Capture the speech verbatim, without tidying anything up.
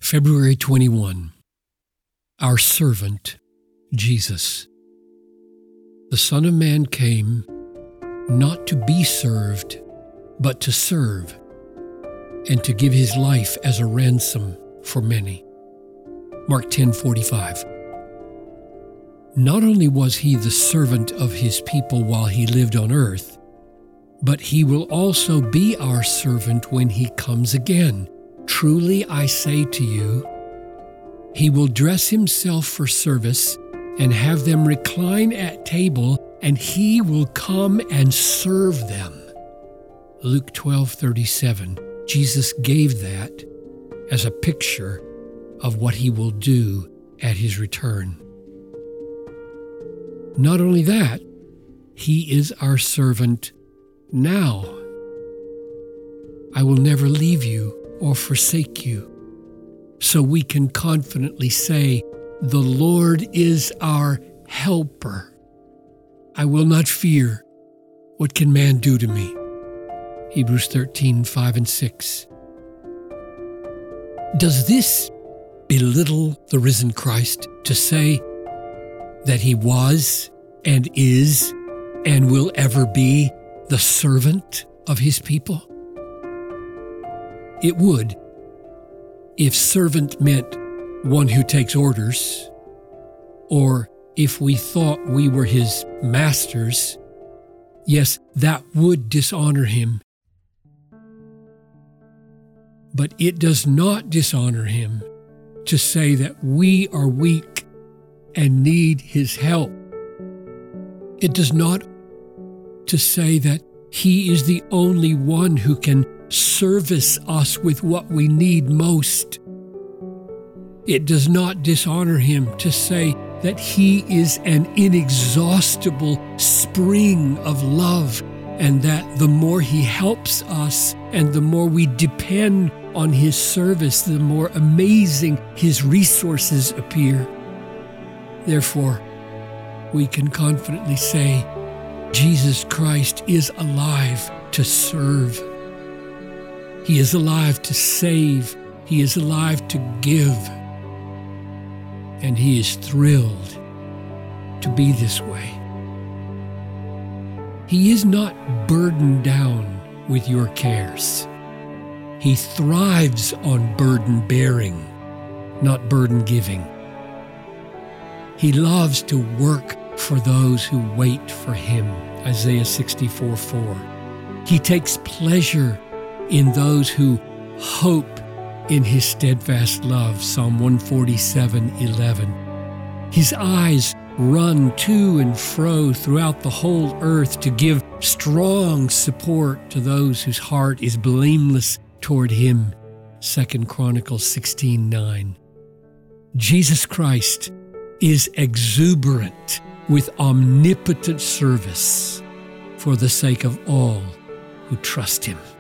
February twenty-first. Our servant, Jesus. The Son of Man came not to be served, but to serve, and to give his life as a ransom for many. Mark ten forty-five. Not only was he the servant of his people while he lived on earth, but he will also be our servant when he comes again. Truly I say to you, he will dress himself for service and have them recline at table, and he will come and serve them. Luke twelve thirty-seven. Jesus gave that as a picture of what he will do at his return. Not only that, he is our servant now. I will never leave you or forsake you. So we can confidently say, the Lord is our helper. I will not fear. What can man do to me? Hebrews thirteen five and six. Does this belittle the risen Christ to say that he was and is and will ever be the servant of his people? It would, if servant meant one who takes orders, or if we thought we were his masters. Yes, that would dishonor him. But it does not dishonor him to say that we are weak and need his help. It does not to say that he is the only one who can service us with what we need most. It does not dishonor him to say that he is an inexhaustible spring of love, and that the more he helps us and the more we depend on his service, the more amazing his resources appear. Therefore, we can confidently say, Jesus Christ is alive to serve. He is alive to save. He is alive to give. And he is thrilled to be this way. He is not burdened down with your cares. He thrives on burden bearing, not burden giving. He loves to work for those who wait for him, Isaiah sixty-four four. He takes pleasure in those who hope in his steadfast love, Psalm one forty-seven eleven. His eyes run to and fro throughout the whole earth to give strong support to those whose heart is blameless toward him, Second Chronicles sixteen nine. Jesus Christ is exuberant with omnipotent service for the sake of all who trust him.